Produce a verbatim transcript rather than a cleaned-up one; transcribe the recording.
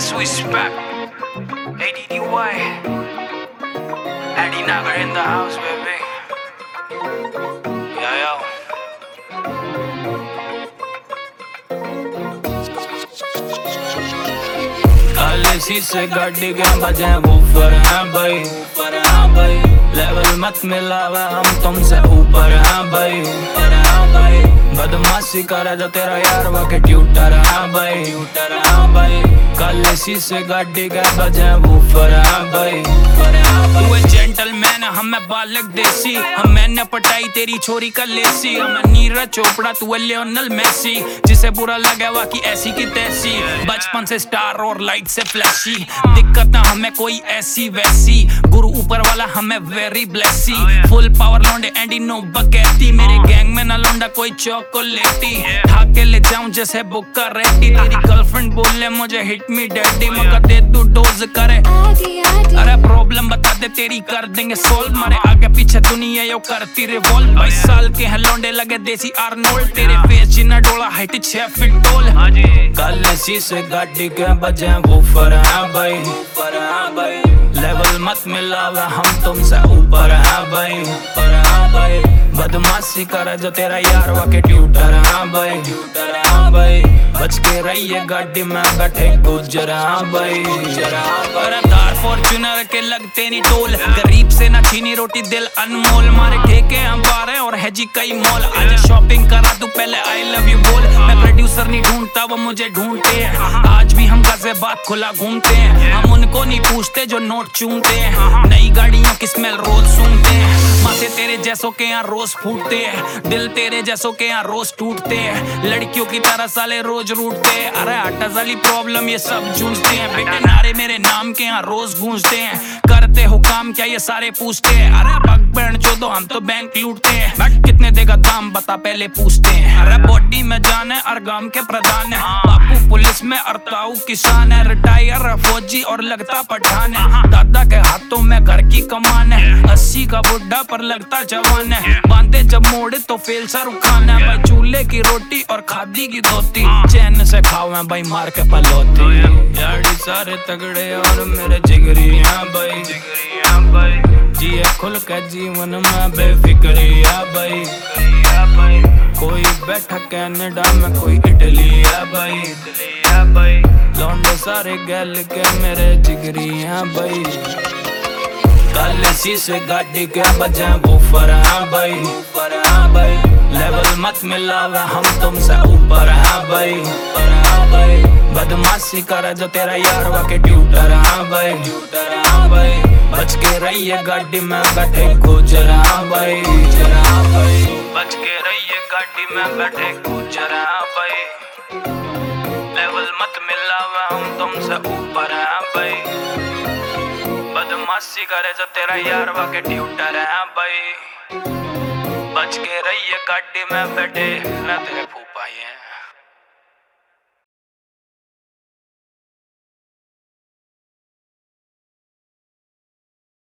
Yes, we spec. A D D Y. Eddie Nagar in the house, baby. Yo, yo. काली से गाड़ी के बजे ऊपर हैं भाई, ऊपर हैं भाई। लेवल मत मिलावा हम तुमसे ऊपर हैं भाई, ऊपर हैं भाई। बदमाशी करे जो तेरा यार वो के ट्यूटर हैं भाई, ट्यूटर हैं भाई। काली से गाड़ी के बजे ऊपर हैं भाई, ऊपर हैं भाई। तू है जेंटलमैन, हमें बालक देसी। हम मैंने पटाई तेरी छोरी का लेसी। हमें नीरज चोपड़ा, तू है लियोनल मेसी। जिसे बुरा लगे वा की ऐसी की तैसी। बचपन से स्टार और लाइट से फ्लैशी। दिक्कत ना हमें कोई ऐसी वैसी। गुरु ऊपर वाला हमें वेरी ब्लेसी। फुल पावर लौंडे एंडी नो बकैती। मेरे गैंग में ना लौंडा कोई चॉकलेटी। ठाक के ले जाऊं जैसे बुक्का रेडी। तेरी गर्लफ्रेंड बोले मुझे हिट मी डैडी। मगर दे तू डोज करे, अरे प्रॉब्लम बता दे तेरी कर देंगे सोल्व। मारे आगे पीछे दुनिया यो करती रिवॉल्व। बाईस साल के हैं लौंडे लगे देसी आर्नोल्ड। तेरे फेस जिना डोला हाइट छह फीट टोल। काली से गाड़ी के बजे ऊपर हैं भाई, ऊपर हैं भाई। लेवल मत मिलावा हम तुमसे ऊपर हैं भाई, ऊपर हैं भाई। बदमाशी करे जो तेरा यार वो के ट्यूटर हैं भाई, ट्यूटर हैं भाई। बच के रहिए गाड़ी में बैठे गुजर हैं भाई, गुजर हैं भाई। दार फॉर्च्यूनर के लगते नहीं टोल। गरीब से ना छीनी रोटी दिल अनमोल। मारे ठेके हम बारे और है जी कई मॉल। आज शॉपिंग करा तू पहले आई लव यू बोल। मैं प्रोड्यूसर नहीं ढूंढता वो मुझे ढूंढते हैं। आज भी हम गजे बात खुला घूमते हैं। हम उनको नहीं पूछते जो नोट चूमते हैं। नई गाड़ियों की स्मेल रोज सूंघते हैं। माथे तेरे जैसों के यहाँ रोज फूटते हैं। दिल तेरे जैसों के यहाँ रोज टूटते हैं। लड़कियों की तरह साले रोज रूठते हैं। अरे आटा वाली प्रॉब्लम ये सब जूझते हैं। बेटे नारे मेरे नाम के यहाँ रोज गूंजते हैं। करते हो काम क्या ये सारे पूछते हैं। अरे बग बैंड चोदो हम तो बैंक लूटते हैं। बट कितने देगा दाम बता पहले पूछते हैं। अरे बॉडी में जान है और गांव के प्रधान है। बापू पुलिस में और ताऊ किसान है। रिटायर फौजी और लगता पठान है। दादा के हाथों में घर की कमान है। अस्सी का बुढ़ा पर लगता जवान है। बांधे जब मोड़े तो फेल शाहरुख खान है। भाई चूल्हे की रोटी और खादी की धोती। चैन से खाओ मैं भाई मार के पलोती। यारी सारे तगड़े और मेरे जिगरी हैं भाई, जिगरी हैं भाई। जिए खुल के जीवन में बेफिक्री है भाई, भाई। कोई बैठा कनाडा में कोई इटली है भाई, इटली है भाई। लौंडे सारे गैल के मेरे जिगरी हैं भाई। काली से गाड़ी के बजे ऊपर हैं भाई, ऊपर हैं भाई। लेवल मत मिलावा हम तुमसे ऊपर हैं भाई, ऊपर हैं भाई। बदमाशी करे जो तेरा यार वो के ट्यूटर हैं भाई, ट्यूटर हैं भाई। बच के रहिए गाड़ी में बैठे गुजर हैं भाई, गुजर हैं भाई। बच के रहिए गाड़ी में बैठे गुजर हैं भाई। लेवल मत मिलावा हम तुमसे ऊपर हैं भाई। बदमाशी करे जो तेरा यार वो के ट्यूटर हैं भाई। बच के रहिए गाड़ी में बैठे ना तेरे फूफा हैं।